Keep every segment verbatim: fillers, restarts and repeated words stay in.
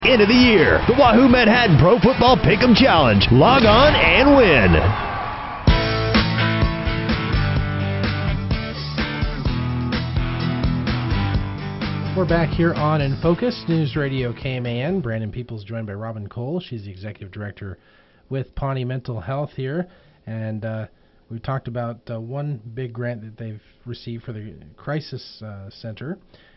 End of the year, the Wahoo Manhattan Pro Football Pick'em Challenge. Log on and win. We're back here on In Focus, News Radio K M A N. Brandon Peoples joined by Robin Cole. She's the Executive Director with Pawnee Mental Health here. And uh, we talked about uh, one big grant that they've received for the Crisis uh, Center.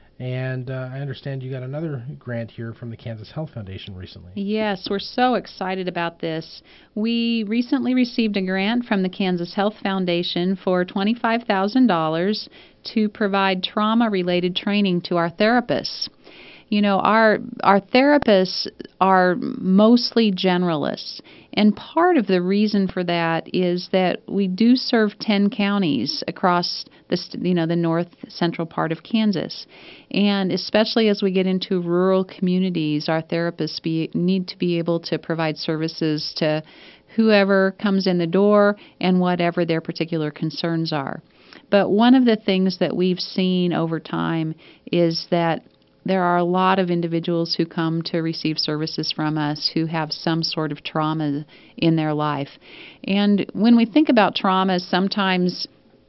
And uh, I understand you got another grant here from the Kansas Health Foundation recently. Yes, we're so excited about this. We recently received a grant from the Kansas Health Foundation for twenty-five thousand dollars to provide trauma-related training to our therapists. You know, our our therapists are mostly generalists, and part of the reason for that is that we do serve ten counties across the you know the north central part of Kansas, and especially as we get into rural communities, our therapists be, need to be able to provide services to whoever comes in the door and whatever their particular concerns are. But one of the things that we've seen over time is that there are a lot of individuals who come to receive services from us who have some sort of trauma in their life. And when we think about trauma, sometimes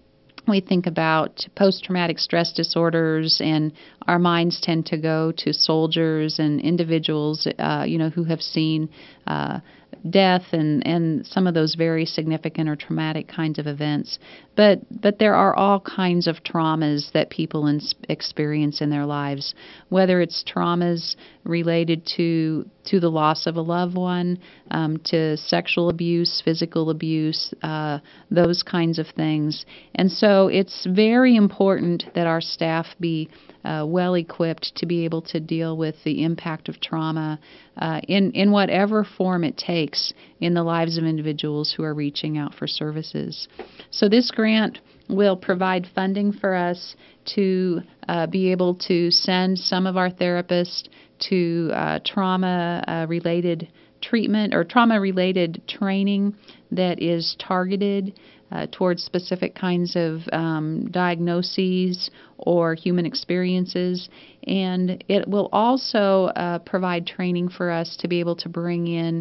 we think about post-traumatic stress disorders, and our minds tend to go to soldiers and individuals, uh, you know, who have seen uh, death and, and some of those very significant or traumatic kinds of events. But but there are all kinds of traumas that people in, experience in their lives, whether it's traumas related to to the loss of a loved one, um, to sexual abuse, physical abuse, uh, those kinds of things. And so it's very important that our staff be uh, well equipped to be able to deal with the impact of trauma uh, in, in whatever form it takes in the lives of individuals who are reaching out for services. So this grant will provide funding for us to uh, be able to send some of our therapists to uh, trauma-related treatment or trauma-related training that is targeted uh, towards specific kinds of um, diagnoses or human experiences. And it will also uh, provide training for us to be able to bring in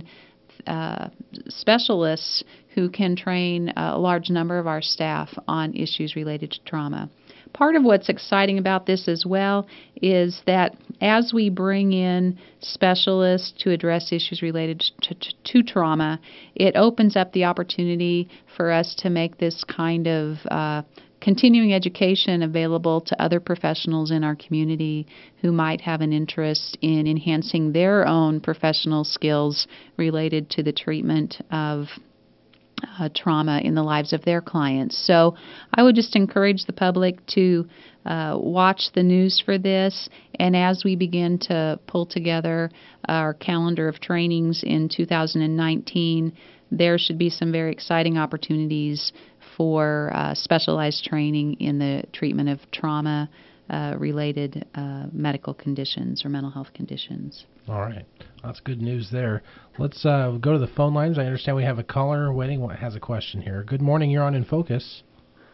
Uh, specialists who can train a large number of our staff on issues related to trauma. Part of what's exciting about this as well is that as we bring in specialists to address issues related to, to, to trauma, it opens up the opportunity for us to make this kind of uh, continuing education available to other professionals in our community who might have an interest in enhancing their own professional skills related to the treatment of uh, trauma in the lives of their clients. So I would just encourage the public to uh, watch the news for this, and as we begin to pull together our calendar of trainings in two thousand nineteen, there should be some very exciting opportunities for uh, specialized training in the treatment of trauma-related uh, uh, medical conditions or mental health conditions. All right. That's good news there. Let's uh, go to the phone lines. I understand we have a caller waiting who has a question here. Good morning. You're on In Focus.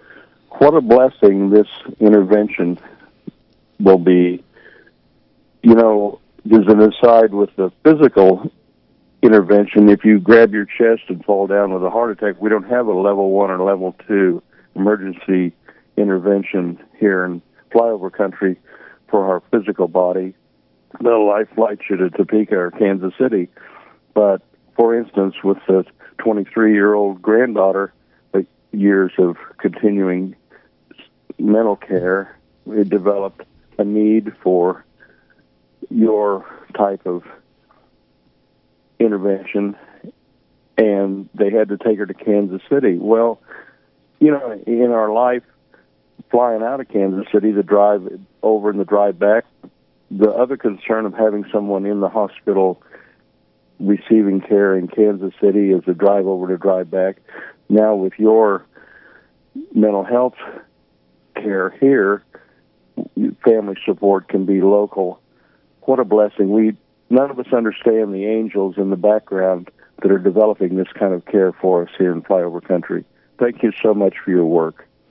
What a blessing this intervention will be. You know, there's an aside with the physical intervention. If you grab your chest and fall down with a heart attack, we don't have a level one or level two emergency intervention here in flyover country for our physical body. They'll life flight you to Topeka or Kansas City. But, for instance, with the twenty-three-year-old granddaughter, the years of continuing mental care, it developed a need for your type of intervention, and they had to take her to Kansas City. Well, you know, in our life, flying out of Kansas City, the drive over and the drive back, the other concern of having someone in the hospital receiving care in Kansas City is the drive over to drive back. Now with your mental health care here, family support can be local. What a blessing. We None of us understand the angels in the background that are developing this kind of care for us here in flyover country. Thank you so much for your work.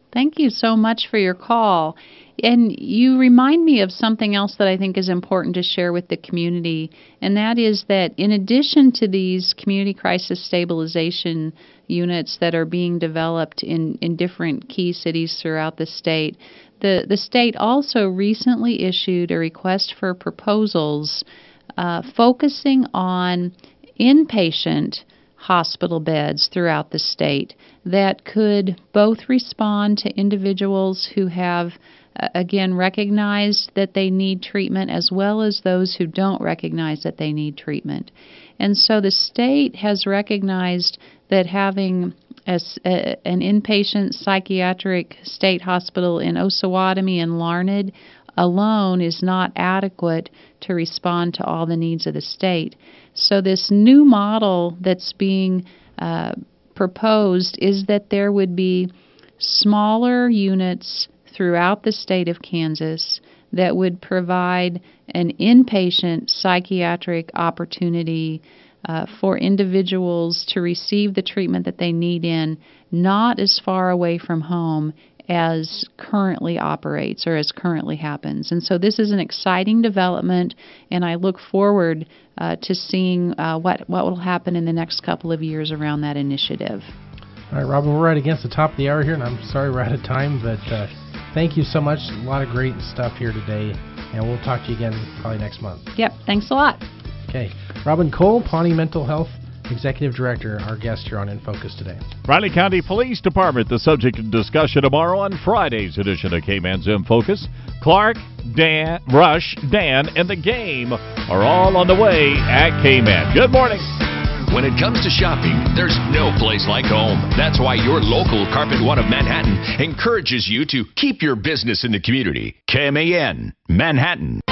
Thank you so much for your call. And you remind me of something else that I think is important to share with the community, and that is that in addition to these community crisis stabilization units that are being developed in, in different key cities throughout the state, the, the state also recently issued a request for proposals uh, focusing on inpatient hospital beds throughout the state that could both respond to individuals who have, uh, again, recognized that they need treatment as well as those who don't recognize that they need treatment. And so the state has recognized that having a, a, an inpatient psychiatric state hospital in Osawatomie and Larned alone is not adequate to respond to all the needs of the state. So this new model that's being uh, proposed is that there would be smaller units throughout the state of Kansas that would provide an inpatient psychiatric opportunity uh, for individuals to receive the treatment that they need in, not as far away from home as currently operates or as currently happens. And so this is an exciting development, and I look forward uh, to seeing uh, what, what will happen in the next couple of years around that initiative. All right, Robin, we're right against the top of the hour here, and I'm sorry we're out of time, but uh, thank you so much. A lot of great stuff here today, and we'll talk to you again probably next month. Yep, thanks a lot. Okay, Robin Cole, Pawnee Mental Health Executive Director, our guest here on In Focus today. Riley County Police Department, the subject of discussion tomorrow on Friday's edition of K-Man's In Focus. Clark, Dan, Rush, Dan, and the game are all on the way at K-Man. Good morning. When it comes to shopping, there's no place like home. That's why your local Carpet One of Manhattan encourages you to keep your business in the community. K M A N, Manhattan.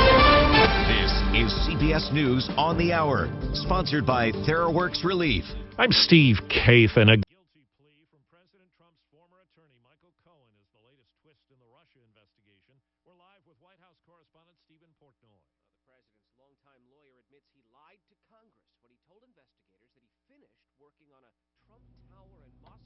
This is C B S News on the Hour, sponsored by TheraWorks Relief. I'm Steve Kaif, and a Guilty plea from President Trump's former attorney Michael Cohen is the latest twist in the Russia investigation. We're live with White House correspondent Stephen Portnoy. The president's longtime lawyer admits he lied to Congress when he told investigators that he finished working on a Trump Tower and Moscow